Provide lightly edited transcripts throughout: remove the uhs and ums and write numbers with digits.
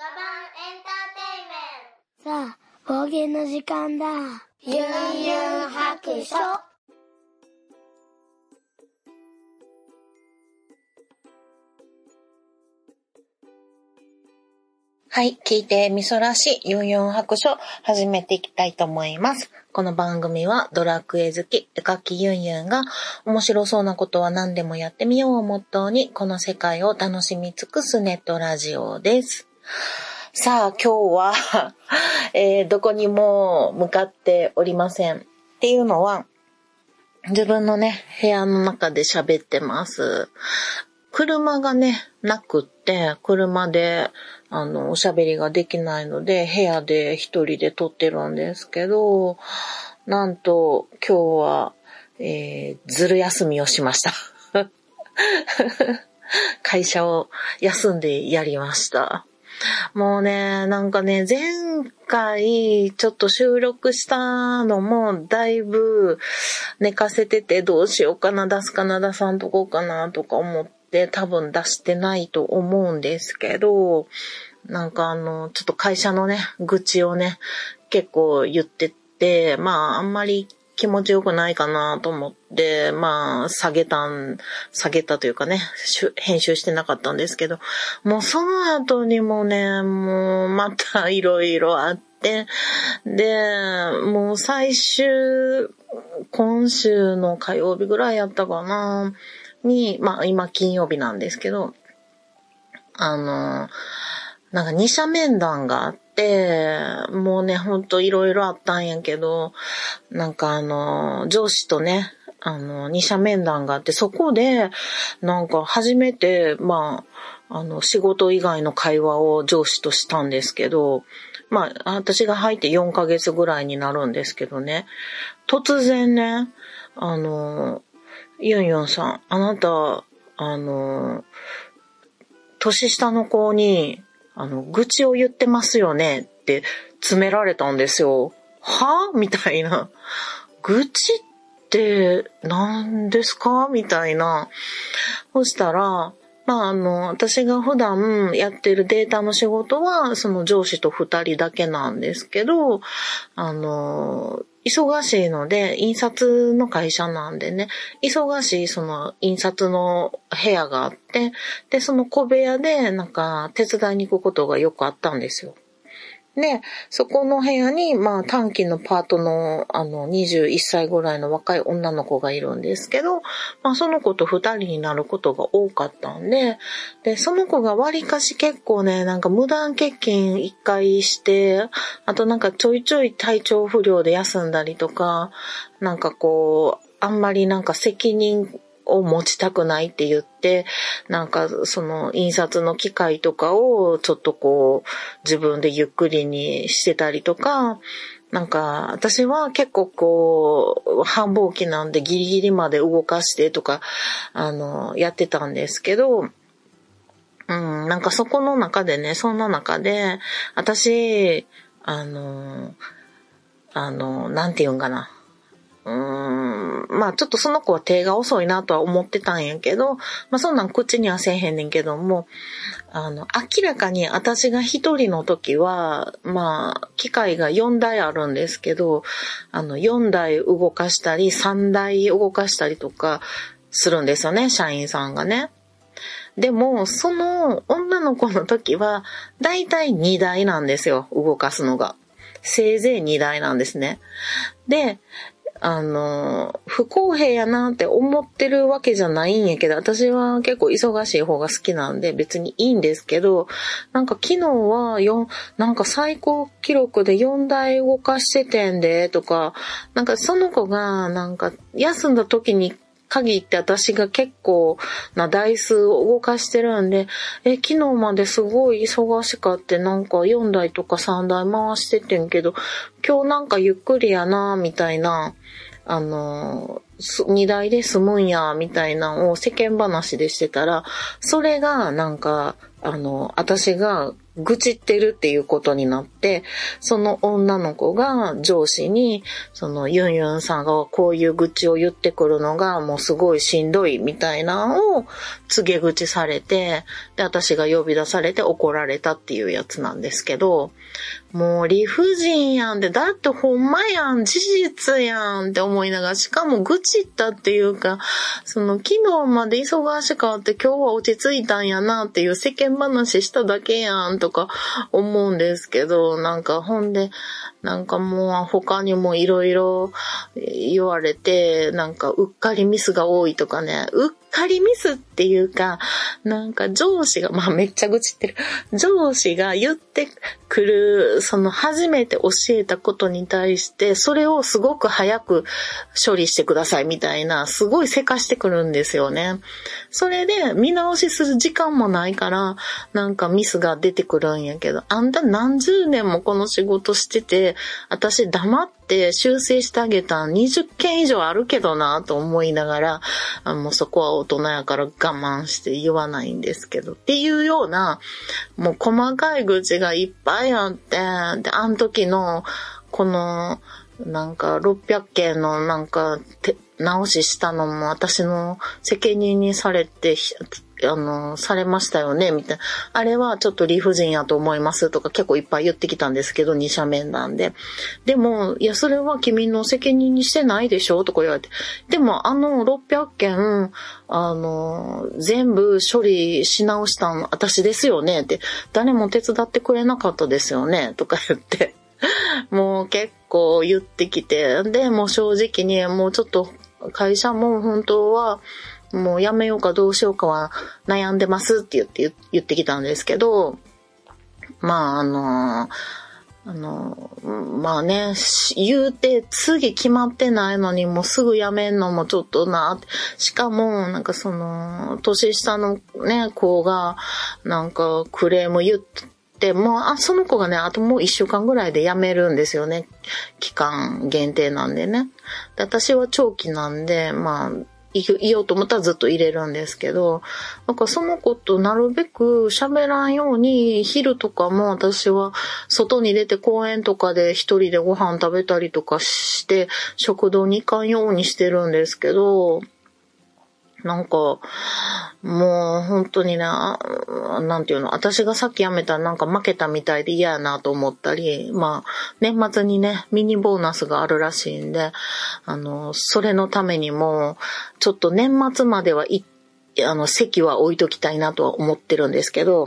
ガバンエンターテイメント。さあ、冒険の時間だ。ユンユン白書。 はい、聞いてみそらしユンユン白書始めていきたいと思います。この番組はドラクエ好き、絵描きユンユンが面白そうなことは何でもやってみようをモットーにこの世界を楽しみ尽くすネットラジオです。さあ、今日は、どこにも向かっておりません。っていうのは、自分のね、部屋の中で喋ってます。車がね、なくって、車で、おしゃべりができないので、部屋で一人で撮ってるんですけど、なんと、今日は、ずる休みをしました。会社を休んでやりました。もうね、なんかね、前回ちょっと収録したのもだいぶ寝かせててどうしようかな、出すかな、出さんとこうかなとか思って多分出してないと思うんですけど、なんかちょっと会社のね、愚痴をね、結構言ってて、まああんまり気持ちよくないかなと思って、まあ、下げたというかね、編集してなかったんですけど、もうその後にもね、もうまたいろいろあって、で、もう今週の火曜日ぐらいやったかな、に、まあ今金曜日なんですけど、なんか二者面談があって、もうね、ほんといろいろあったんやけど、なんか上司とね、二者面談があって、そこで、なんか初めて、まあ、仕事以外の会話を上司としたんですけど、まあ、私が入って4ヶ月ぐらいになるんですけどね、突然ね、ユンユンさん、あなた、年下の子に、愚痴を言ってますよねって詰められたんですよ。は？みたいな。愚痴って何ですか？みたいな。そしたら、まあ私が普段やってるデータの仕事は、その上司と2人だけなんですけど、忙しいので、印刷の会社なんでね、忙しいその印刷の部屋があって、で、その小部屋でなんか手伝いに行くことがよくあったんですよ。で、そこの部屋に、まあ短期のパートの21歳ぐらいの若い女の子がいるんですけど、まあその子と2人になることが多かったんで、で、その子がわりかし結構ね、なんか無断欠勤1回して、あとなんかちょいちょい体調不良で休んだりとか、なんかこう、あんまりなんか責任を持ちたくないって言って、なんかその印刷の機械とかをちょっとこう自分でゆっくりにしてたりとか、なんか私は結構こう繁忙期なんでギリギリまで動かしてとかやってたんですけど、なんかそんな中で私なんて言うんかな。まあちょっとその子は手が遅いなとは思ってたんやけど、まあそんなん口にはせえへんねんけども、明らかに私が一人の時は、まあ機械が4台あるんですけど、4台動かしたり3台動かしたりとかするんですよね、社員さんがね。でも、その女の子の時は、だいたい2台なんですよ、動かすのが。せいぜい2台なんですね。で、不公平やなって思ってるわけじゃないんやけど、私は結構忙しい方が好きなんで別にいいんですけど、なんか昨日はなんか最高記録で4台動かしててんで、とか、なんかその子がなんか休んだ時に限って私が結構な台数を動かしてるんで、昨日まですごい忙しかってなんか4台とか3台回しててんけど、今日なんかゆっくりやな、みたいな、2台で済むんや、みたいなのを世間話でしてたら、それがなんか、私が愚痴ってるっていうことになって、その女の子が上司に、ユンユンさんがこういう愚痴を言ってくるのがもうすごいしんどいみたいなのを告げ口されて、で、私が呼び出されて怒られたっていうやつなんですけど、もう理不尽やんって、だってほんまやん、事実やんって思いながら、しかも愚痴ったっていうか、昨日まで忙しかって今日は落ち着いたんやなっていう世間話しただけやんとか思うんですけど、ほんで、もう他にもいろいろ言われて、うっかりミスが多いとかね、うっかりミスっていうか、上司が、めっちゃ愚痴ってる。上司が言ってくる、初めて教えたことに対して、それをすごく早く処理してくださいみたいな、すごいせかしてくるんですよね。それで見直しする時間もないから、ミスが出てくるんやけど、あんた何十年もこの仕事してて、私黙って修正してあげたん20件以上あるけどなと思いながら、もうそこは大人やから我慢して言わないんですけど、っていうような、もう細かい愚痴がいっぱいあって、で、あの時の、この、600件の直ししたのも私の責任にされて、されましたよねみたいな。あれはちょっと理不尽やと思いますとか結構いっぱい言ってきたんですけど、二者面談で。でも、いや、それは君の責任にしてないでしょとか言われて。でも、600件、全部処理し直したの私ですよねって。誰も手伝ってくれなかったですよねとか言って。もう結構言ってきて。で、もう正直に、もうちょっと会社も本当は、もう辞めようかどうしようかは悩んでますって言ってきたんですけど、まあね、言うて次決まってないのにもうすぐ辞めんのもちょっとな。しかも、年下のね、子が、クレーム言って、もう、その子がね、あともう1週間ぐらいで辞めるんですよね。期間限定なんでね。で、私は長期なんで、いようと思ったらずっと入れるんですけど、その子となるべく喋らんように、昼とかも私は外に出て公園とかで一人でご飯食べたりとかして、食堂に行かんようにしてるんですけど、もう本当にね、なんていうの、私がさっき辞めたら負けたみたいで嫌やなと思ったり、年末にね、ミニボーナスがあるらしいんで、それのためにも、ちょっと年末までは席は置いときたいなとは思ってるんですけど、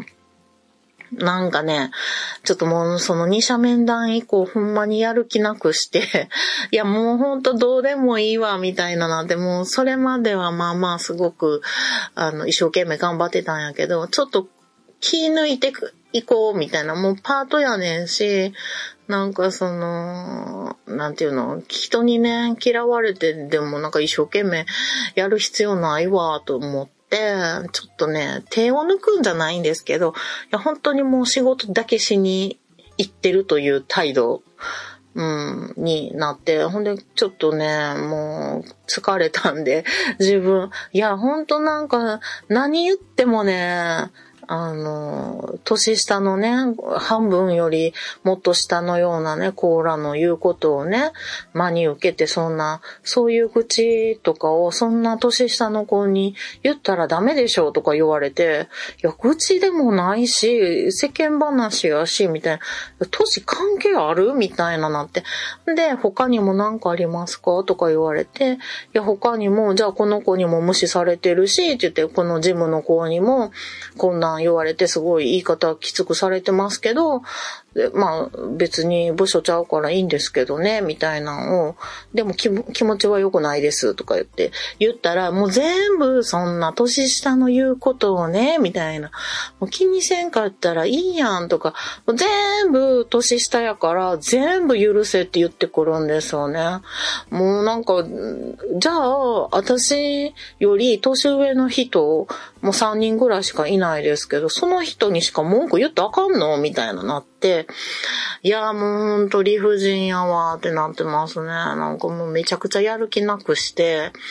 ちょっともう二者面談以降ほんまにやる気なくして、いやもうほんとどうでもいいわみたいななんて、もうそれまではすごく一生懸命頑張ってたんやけど、ちょっと気抜いていこうみたいな、もうパートやねんし、なんていうの、人にね、嫌われてでも一生懸命やる必要ないわと思って、ちょっとね、手を抜くんじゃないんですけど、いや本当にもう仕事だけしに行ってるという態度、になって、ほんでちょっとね、もう疲れたんで、自分、いや本当何言ってもね、年下のね、半分よりもっと下のようなね、コーラの言うことをね、真に受けてそういう口とかをそんな年下の子に言ったらダメでしょとか言われて、いや、愚痴でもないし、世間話やし、みたいな、年関係あるみたいななって。で、他にも何かありますかとか言われて、いや、他にも、じゃあこの子にも無視されてるし、って言って、このジムの子にも、こんな言われてすごい言い方きつくされてますけど、で別に部署ちゃうからいいんですけどね、みたいなのを、でも気持ちは良くないですとか言ったら、もう全部そんな年下の言うことをね、みたいな。もう気にせんかったらいいやんとか、もう全部年下やから全部許せって言ってくるんですよね。もうじゃあ、私より年上の人、もう3人ぐらいしかいないですけど、その人にしか文句言ってあかんのみたいななって、いやもうほんと理不尽やわってなってますね。もうめちゃくちゃやる気なくして、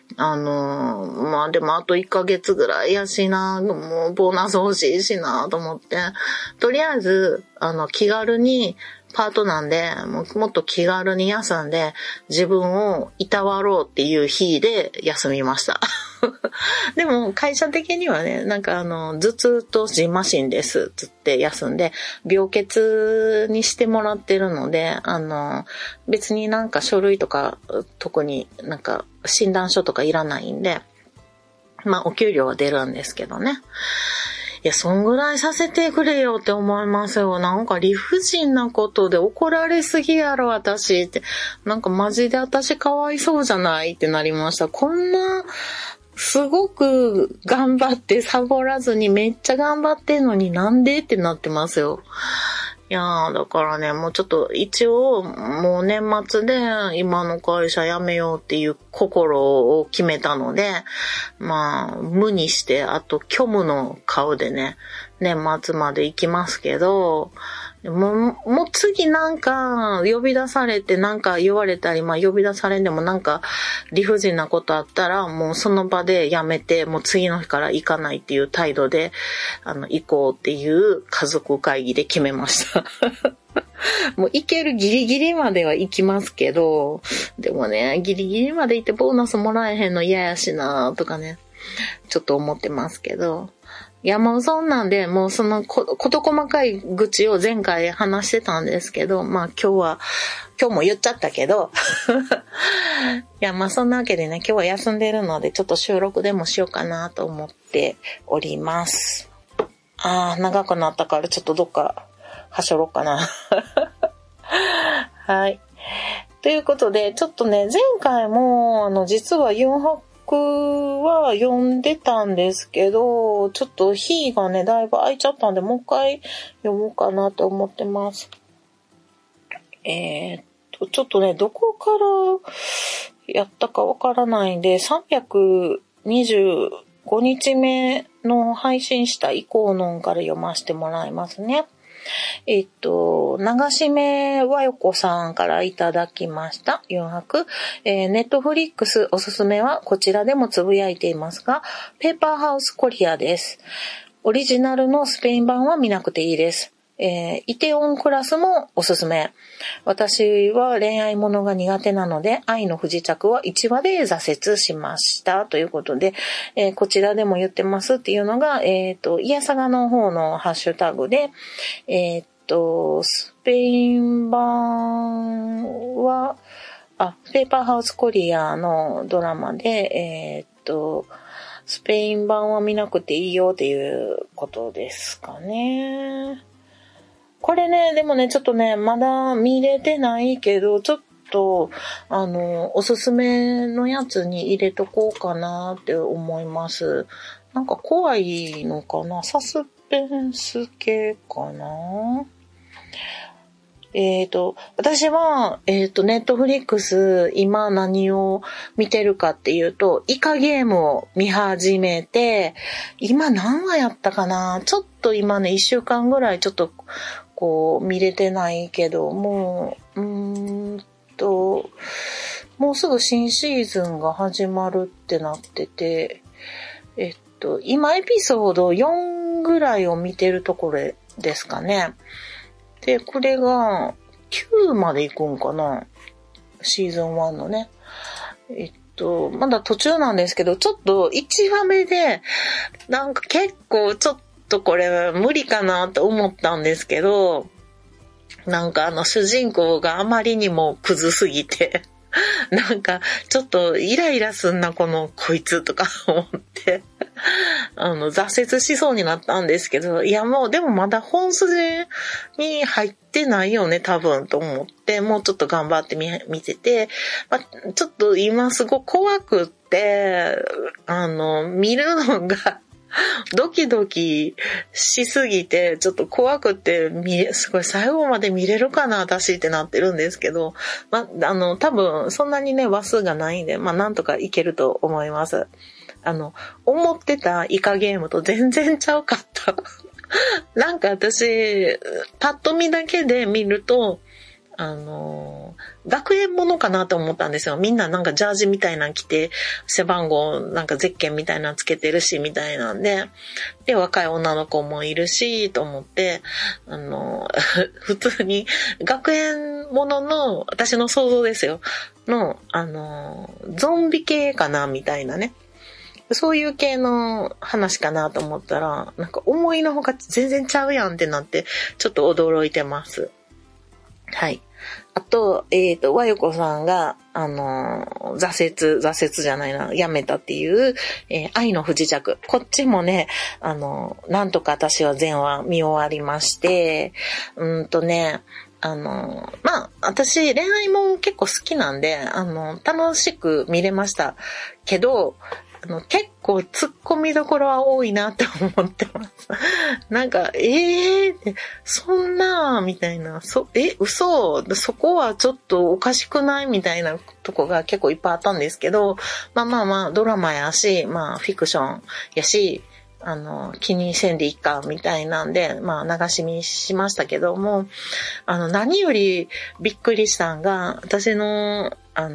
まあでもあと1ヶ月ぐらいやしな、もうボーナス欲しいしなと思って、とりあえず、気軽に、パートなんで、もっと気軽に休んで、自分をいたわろうっていう日で休みました。でも、会社的にはね、なんか頭痛とジンマシンですつって休んで、病欠にしてもらってるので、別になんか書類とか、特になんか診断書とかいらないんで、まあ、お給料は出るんですけどね。いや、そんぐらいさせてくれよって思いますよ。なんか理不尽なことで怒られすぎやろ、私って。なんかマジで私かわいそうじゃないってなりました。こんな、すごく頑張ってサボらずにめっちゃ頑張ってんのになんでってなってますよ。いやー、だからね、もうちょっと一応、もう年末で今の会社辞めようっていう心を決めたので、まあ、無にして、あと虚無の顔でね、年末まで行きますけど、もう次なんか呼び出されてなんか言われたり、まあ呼び出されんでもなんか理不尽なことあったらもうその場でやめて、もう次の日から行かないっていう態度で、行こうっていう家族会議で決めました。もう行けるギリギリまでは行きますけど、でもね、ギリギリまで行ってボーナスもらえへんの嫌やしなとかね、ちょっと思ってますけど、いやもうそんなんで、もうそのこと細かい愚痴を前回話してたんですけど、まあ今日も言っちゃったけど、いやまあそんなわけでね、今日は休んでるのでちょっと収録でもしようかなと思っております。長くなったからちょっとどっかはしょろうかな。はい。ということで、ちょっとね、前回も実は4泊は読んでたんですけど、ちょっと日がね、だいぶ空いちゃったんで、もう一回読もうかなと思ってます。ちょっとね、どこからやったかわからないんで、325日目の配信した以降のから読ませてもらいますね。流し目和よこさんからいただきました。4泊。ネットフリックスおすすめはこちらでもつぶやいていますが、ペーパーハウスコリアです。オリジナルのスペイン版は見なくていいです。イテオンクラスもおすすめ。私は恋愛ものが苦手なので、愛の不時着は1話で挫折しました。ということで、こちらでも言ってますっていうのが、イヤサガの方のハッシュタグで、スペイン版は、ペーパーハウスコリアのドラマで、スペイン版は見なくていいよっていうことですかね。これね、でもね、ちょっとね、まだ見れてないけど、ちょっと、おすすめのやつに入れとこうかなって思います。なんか怖いのかな？サスペンス系かな？私は、ネットフリックス、今何を見てるかっていうと、イカゲームを見始めて、今何話やったかな？ちょっと今ね、1週間ぐらいちょっと、見れてないけど、もうすぐ新シーズンが始まるってなってて、今エピソード4ぐらいを見てるところですかね。で、これが9まで行くんかな？シーズン1のね。まだ途中なんですけど、ちょっと1話目で、なんか結構ちょっとこれ無理かなと思ったんですけど、なんか主人公があまりにもクズすぎて、なんかちょっとイライラすんなこいつとか思って挫折しそうになったんですけど、いやもうでもまだ本筋に入ってないよね多分と思って、もうちょっと頑張って見てて、ちょっと今すごく怖くって見るのがドキドキしすぎてちょっと怖くてすごい最後まで見れるかな私ってなってるんですけど、多分そんなにね話数がないんで、なんとかいけると思います。思ってたイカゲームと全然ちゃうかったなんか私パッと見だけで見ると学園ものかなと思ったんですよ。みんななんかジャージみたいなの着て、背番号なんかゼッケンみたいなのつけてるし、みたいなんで、で、若い女の子もいるし、と思って、普通に学園ものの、私の想像ですよ、の、ゾンビ系かな、みたいなね。そういう系の話かなと思ったら、なんか思いのほか全然ちゃうやんってなって、ちょっと驚いてます。はい。あと、和よこさんが、挫折じゃないな、やめたっていう、愛の不時着。こっちもね、なんとか私は全話見終わりまして、私、恋愛も結構好きなんで、楽しく見れましたけど、結構突っ込みどころは多いなって思ってます。なんか、そんな、みたいな、嘘、そこはちょっとおかしくないみたいなとこが結構いっぱいあったんですけど、ドラマやし、フィクションやし、気にせんでいいか、みたいなんで、流し見しましたけども、何よりびっくりしたんが、私の、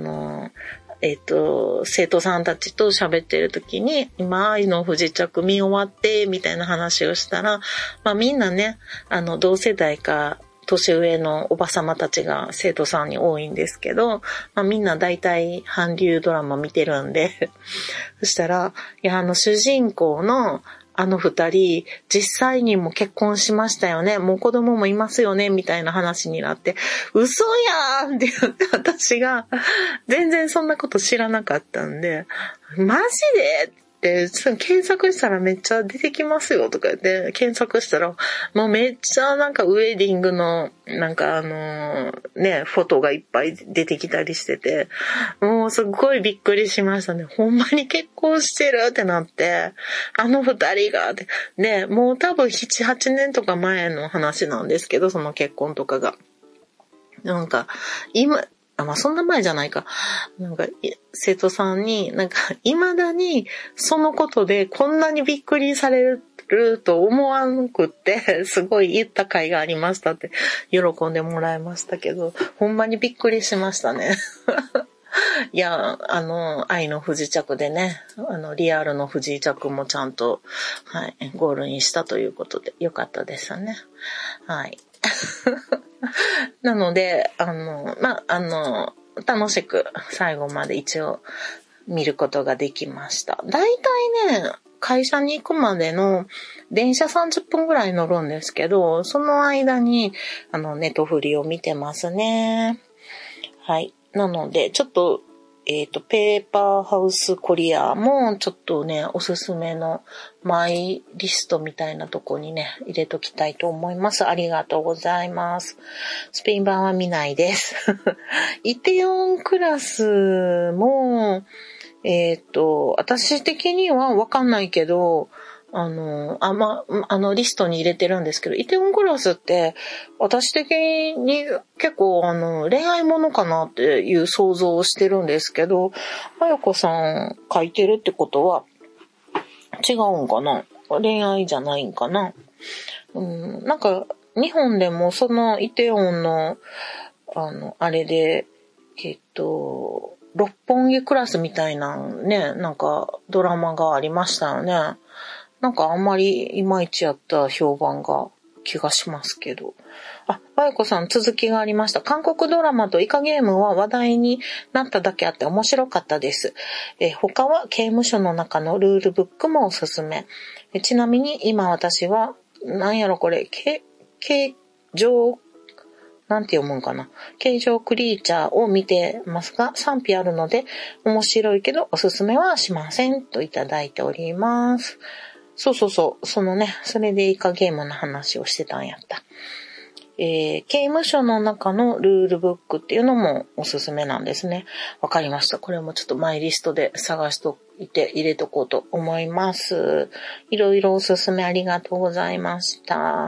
生徒さんたちと喋ってる時に、今、愛の不時着見終わって、みたいな話をしたら、みんなね、同世代か、年上のおばさまたちが生徒さんに多いんですけど、みんな大体韓流ドラマ見てるんで、そしたら、いや、主人公の二人、実際にも結婚しましたよね。もう子供もいますよね。みたいな話になって、嘘やんって言って私が、全然そんなこと知らなかったんで、マジでって検索したらめっちゃ出てきますよとか言って検索したらもうめっちゃなんかウェディングのなんかフォトがいっぱい出てきたりしててもうすっごいびっくりしましたね。ほんまに結婚してるってなって二人がってねもう多分 7,8 年とか前の話なんですけどその結婚とかがなんか今そんな前じゃないか。なんか、生徒さんに、なんか、未だに、そのことでこんなにびっくりされると思わんくって、すごい言った甲斐がありましたって、喜んでもらいましたけど、ほんまにびっくりしましたね。いや、愛の不時着でね、リアルの不時着もちゃんと、はい、ゴールにしたということで、よかったですよね。はい。なので、楽しく最後まで一応見ることができました。だいたいね、会社に行くまでの電車30分ぐらい乗るんですけど、その間に、ネトフリを見てますね。はい。なので、ちょっと、ペーパーハウスコリアもちょっとね、おすすめのマイリストみたいなとこにね、入れときたいと思います。ありがとうございます。スペイン版は見ないです。イテオンクラスも、私的にはわかんないけど、リストに入れてるんですけど、イテウォンクラスって、私的に結構恋愛ものかなっていう想像をしてるんですけど、あやこさん書いてるってことは、違うんかな？恋愛じゃないんかな？なんか、日本でもそのイテウォンの、あれで、六本木クラスみたいなね、なんかドラマがありましたよね。なんかあんまりいまいちやった評判が気がしますけど。バイコさん続きがありました。韓国ドラマとイカゲームは話題になっただけあって面白かったです。他は刑務所の中のルールブックもおすすめ。ちなみに今私は、形状クリーチャーを見てますが、賛否あるので面白いけどおすすめはしませんといただいております。そう。それでイカゲームの話をしてたんやった。刑務所の中のルールブックっていうのもおすすめなんですね。わかりました。これもちょっとマイリストで探しといて入れとこうと思います。いろいろおすすめありがとうございました。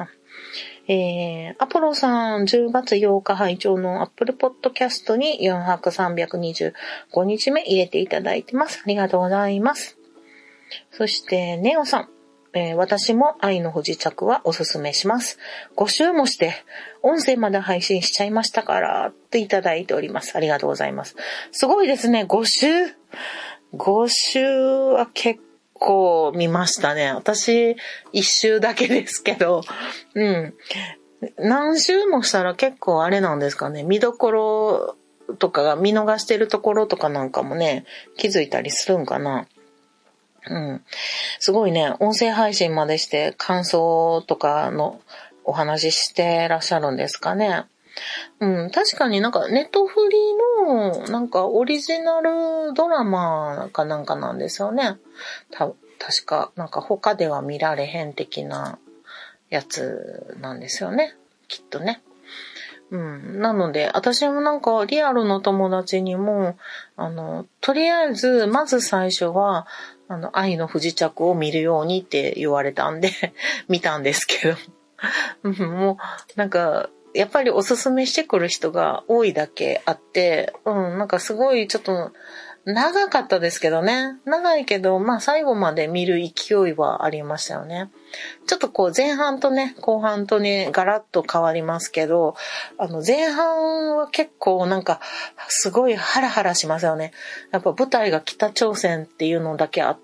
アポロさん、10月8日拝聴のアップルポッドキャストに4泊325日目入れていただいてます。ありがとうございます。そして、ネオさん、 私も愛の不時着はおすすめします。5週もして音声まで配信しちゃいましたからっていただいております。ありがとうございます。すごいですね。5週は結構見ましたね。私1週だけですけど、何週もしたら結構あれなんですかね。見どころとかが見逃してるところとかなんかもね、気づいたりするんかな。すごいね、音声配信までして感想とかのお話ししてらっしゃるんですかね。確かになんかネットフリのなんかオリジナルドラマかなんかなんですよね。確かなんか他では見られへん的なやつなんですよね。きっとね。なので、私もなんかリアルの友達にも、とりあえず、まず最初は、愛の不時着を見るようにって言われたんで、見たんですけど。もう、なんか、やっぱりおすすめしてくる人が多いだけあって、なんかすごいちょっと、長かったですけどね。長いけど、まあ最後まで見る勢いはありましたよね。ちょっとこう前半とね、後半とね、ガラッと変わりますけど、前半は結構なんか、すごいハラハラしますよね。やっぱ舞台が北朝鮮っていうのだけあって、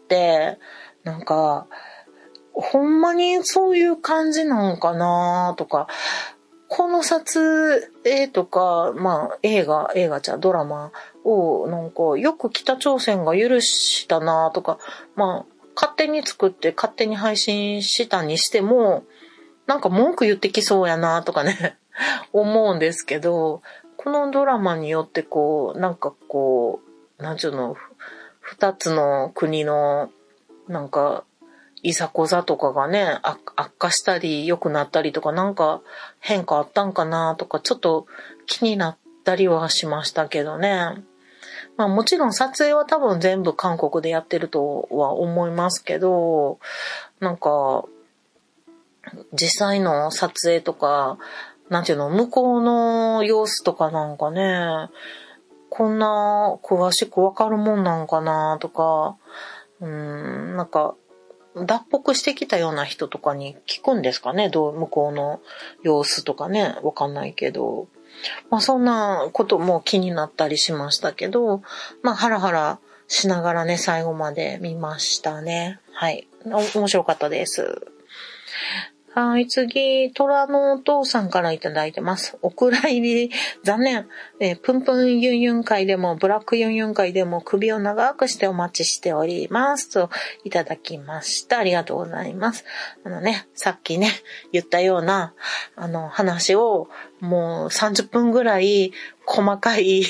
なんか、ほんまにそういう感じなんかなとか、この撮影とか、まあ映画ドラマをなんかよく北朝鮮が許したなとか、まあ勝手に作って勝手に配信したにしても、なんか文句言ってきそうやなとかね、思うんですけど、このドラマによってこう、なんかこう、なんちゅうの、二つの国の、なんか、いざこざとかがね、悪化したり良くなったりとかなんか変化あったんかなとかちょっと気になったりはしましたけどね。まあもちろん撮影は多分全部韓国でやってるとは思いますけど、なんか実際の撮影とか、なんていうの、向こうの様子とかなんかね、こんな詳しくわかるもんなんかなとか、なんか脱北してきたような人とかに聞くんですかね、向こうの様子とかね、わかんないけど。まあそんなことも気になったりしましたけど、まあハラハラしながらね、最後まで見ましたね。はい。面白かったです。はい、次、虎のお父さんからいただいてます。お蔵入り、残念。プンプンユンユン会でも、ブラックユンユン会でも首を長くしてお待ちしております。と、いただきました。ありがとうございます。さっきね、言ったような、話を、もう30分ぐらい、細かい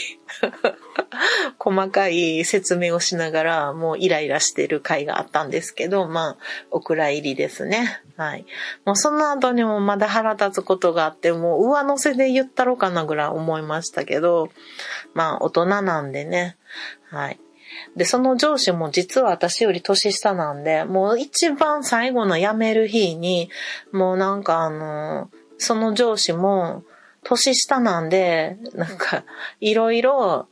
説明をしながら、もうイライラしてる回があったんですけど、まあ、お蔵入りですね。はい。もうその後にもまだ腹立つことがあって、もう上乗せで言ったろかなぐらい思いましたけど、まあ、大人なんでね。はい。で、その上司も実は私より年下なんで、もう一番最後の辞める日に、もうなんかその上司も、年下なんで、なんか、いろいろ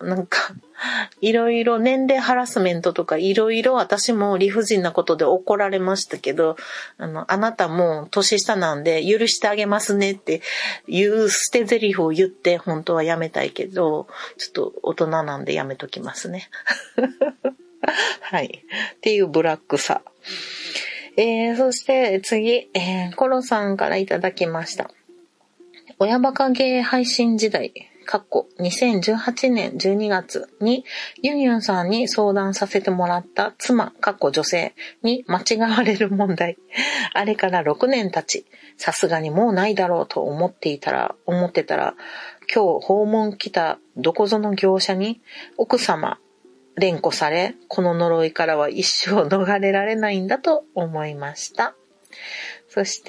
年齢ハラスメントとかいろいろ私も理不尽なことで怒られましたけど、あなたも年下なんで許してあげますねっていう捨て台詞を言って本当はやめたいけど、ちょっと大人なんでやめときますね。はい。っていうブラックさ。そして次、コロさんからいただきました。親バカゲー配信時代、2018年12月にユンユンさんに相談させてもらった妻、女性に間違われる問題。あれから6年経ち、さすがにもうないだろうと思ってたら、今日訪問来たどこぞの業者に奥様、連呼され、この呪いからは一生逃れられないんだと思いました。そして、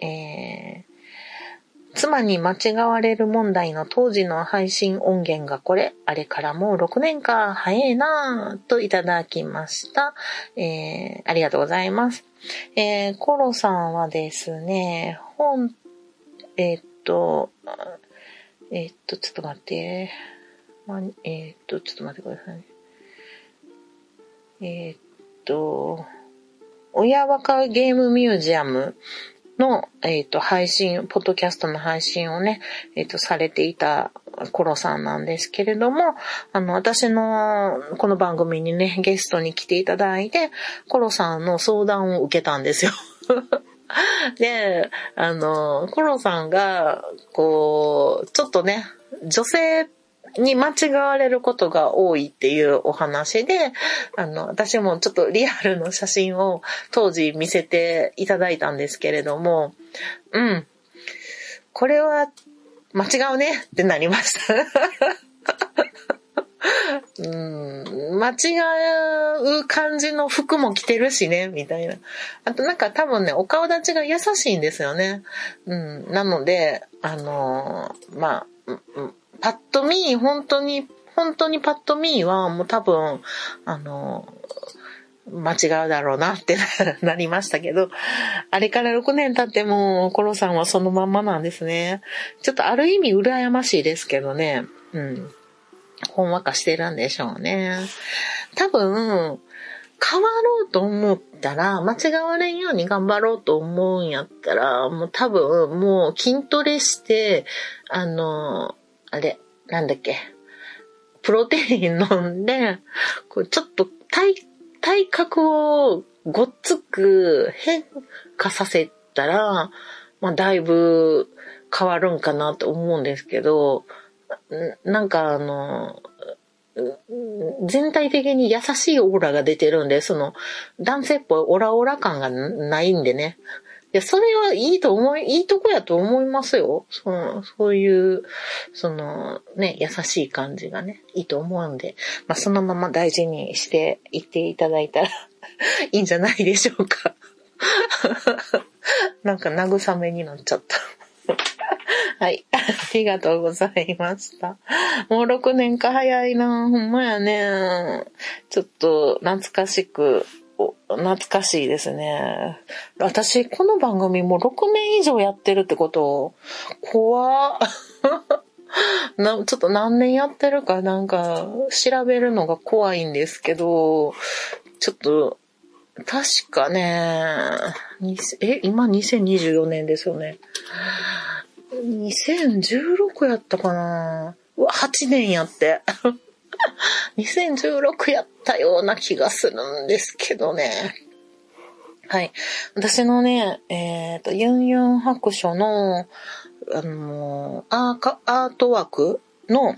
妻に間違われる問題の当時の配信音源がこれ、あれからもう6年か、早いなぁといただきました。ありがとうございます。コロさんはですね、ちょっと待って、ちょっと待ってくださいね。 親バカゲームミュージアムの、配信、ポッドキャストの配信をね、されていたコロさんなんですけれども、私のこの番組にね、ゲストに来ていただいて、コロさんの相談を受けたんですよ。で、コロさんが、こう、ちょっとね、女性に間違われることが多いっていうお話で、私もちょっとリアルの写真を当時見せていただいたんですけれども、これは間違うねってなりました。間違う感じの服も着てるしね、みたいな。あとなんか多分ね、お顔立ちが優しいんですよね。なので、まあ、パッと見、本当にパッと見はもう多分、間違うだろうなってなりましたけど、あれから6年経っても、コロさんはそのまんまなんですね。ちょっとある意味羨ましいですけどね。ほんわかしてるんでしょうね。多分、変わろうと思ったら、間違われんように頑張ろうと思うんやったら、もう多分、もう筋トレして、あれ、なんだっけ、プロテイン飲んで、こうちょっと体格をごっつく変化させたら、まあだいぶ変わるんかなと思うんですけど、なんか全体的に優しいオーラが出てるんで、その男性っぽいオラオラ感がないんでね。いや、それはいいとこやと思いますよ。そういう、ね、優しい感じがね、いいと思うんで、まあ、そのまま大事にしていっていただいたらいいんじゃないでしょうか。なんか慰めになっちゃった。はい。ありがとうございました。もう6年か早いな。ほんまやね。ちょっと懐かしいですね。私、この番組も6年以上やってるってこと怖ちょっと何年やってるかなんか調べるのが怖いんですけど、ちょっと、確かね、今2024年ですよね。2016やったかな。8年やって。2016やったような気がするんですけどね。はい。私のね、ユンユン白書の、アートワークの、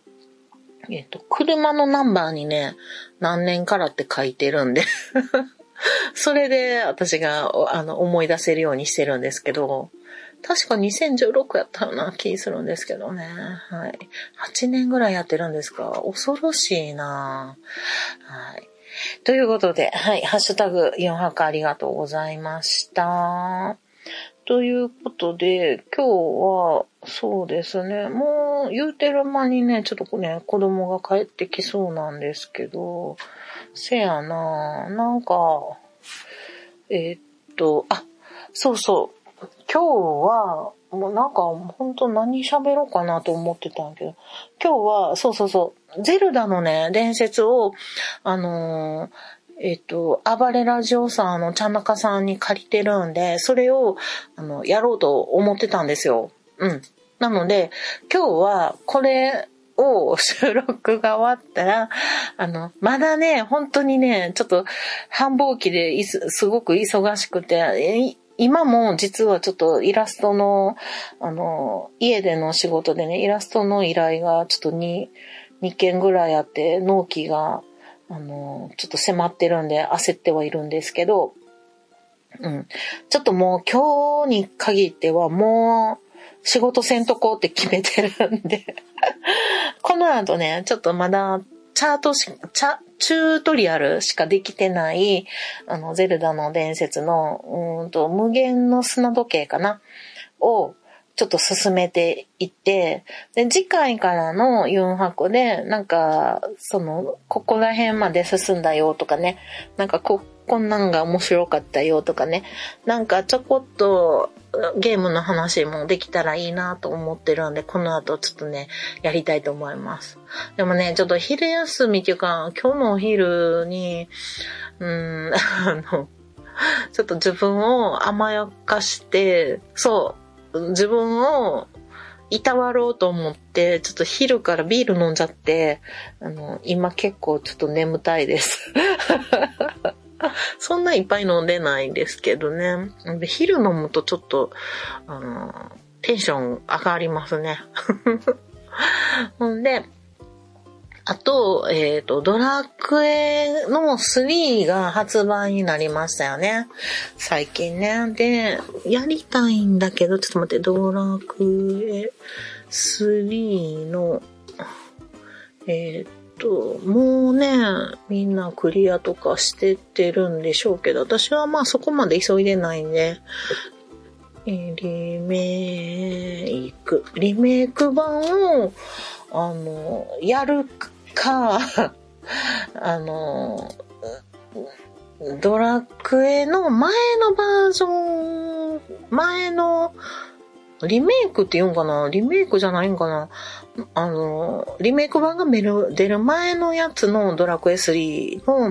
車のナンバーにね、何年からって書いてるんで、それで私が、思い出せるようにしてるんですけど、確か2016やったような気するんですけどね。はい。8年ぐらいやってるんですか。恐ろしいな。はい。ということで、はい。ハッシュタグ4泊ありがとうございました。ということで、今日は、そうですね。もう言うてる間にね、ちょっとね、子供が帰ってきそうなんですけど、せやな、なんか、そうそう。今日は、もうなんか本当何喋ろうかなと思ってたんだけど、今日は、ゼルダのね、伝説を、暴れラジオさんのちゃんなかさんに借りてるんで、それを、やろうと思ってたんですよ。なので、今日はこれを収録が終わったら、まだね、本当にね、ちょっと繁忙期ですごく忙しくて、今も実はちょっとイラストの、家での仕事でね、イラストの依頼がちょっと2件ぐらいあって、納期が、ちょっと迫ってるんで焦ってはいるんですけど、ちょっともう今日に限ってはもう仕事せんとこって決めてるんで、この後ね、ちょっとまだチュートリアルしかできてない、ゼルダの伝説の、無限の砂時計かなを、ちょっと進めていって、で、次回からの4泊で、なんか、ここら辺まで進んだよとかね、なんかこんなんが面白かったよとかね、なんかちょこっとゲームの話もできたらいいなと思ってるんで、この後ちょっとね、やりたいと思います。でもね、ちょっと昼休みっていうか、今日のお昼に、 ちょっと自分を甘やかして、自分をいたわろうと思って、ちょっと昼からビール飲んじゃって、今結構ちょっと眠たいです。そんないっぱい飲んでないんですけどね。昼飲むとちょっと、テンション上がりますね。ほんで、あと、ドラクエの3が発売になりましたよね。最近ね。で、やりたいんだけど、ちょっと待って、ドラクエ3の、もうね、みんなクリアとかしてってるんでしょうけど、私はまあそこまで急いでないんで、リメイク版を、やるか、ドラクエの前のバージョン、前の、リメイクって言うんかな？リメイクじゃないんかな？リメイク版が出る前のやつのドラクエ3の、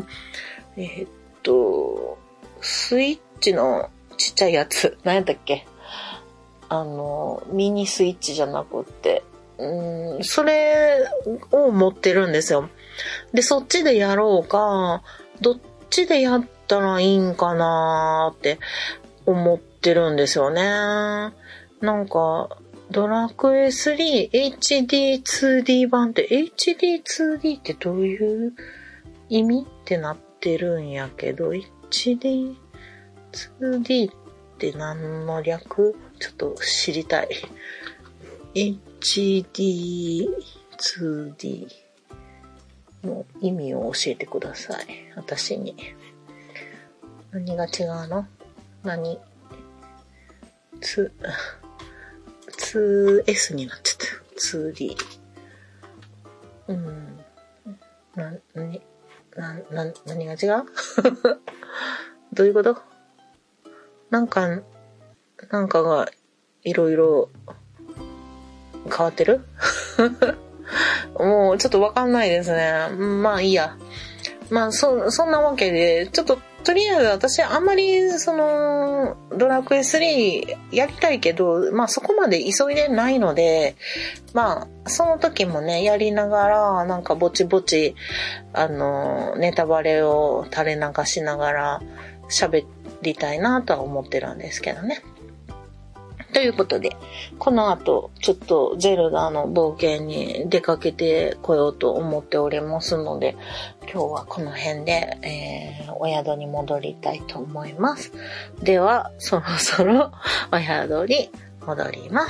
スイッチのちっちゃいやつ、何やったっけ？ミニスイッチじゃなくって、それを持ってるんですよ。で、そっちでやろうか、どっちでやったらいいんかなーって思ってるんですよね。なんか、ドラクエ 3HD2D 版って HD2D ってどういう意味ってなってるんやけど、HD2D って何の略？ちょっと知りたい。HD2D の意味を教えてください。私に。何が違うの？何2S になっちゃった。2D。何が違う？どういうこと？なんかがいろいろ変わってる？もうちょっとわかんないですね。まあいいや。まあそんなわけで、ちょっととりあえず私あんまりドラクエ3やりたいけど、まあそこまで急いでないので、まあその時もね、やりながら、なんかぼちぼち、ネタバレを垂れ流しながら喋りたいなとは思ってるんですけどね。ということで、この後、ちょっとゼルダの冒険に出かけてこようと思っておりますので、今日はこの辺で、お宿に戻りたいと思います。では、そろそろお宿に戻ります。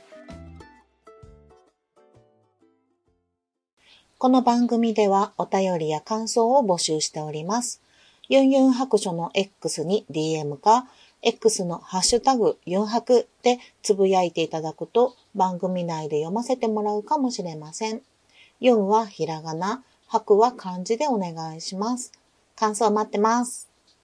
この番組ではお便りや感想を募集しております。ユンユン白書の X に DM か、X のハッシュタグユンハクでつぶやいていただくと番組内で読ませてもらうかもしれません。ユンはひらがな、ハクは漢字でお願いします。感想待ってます。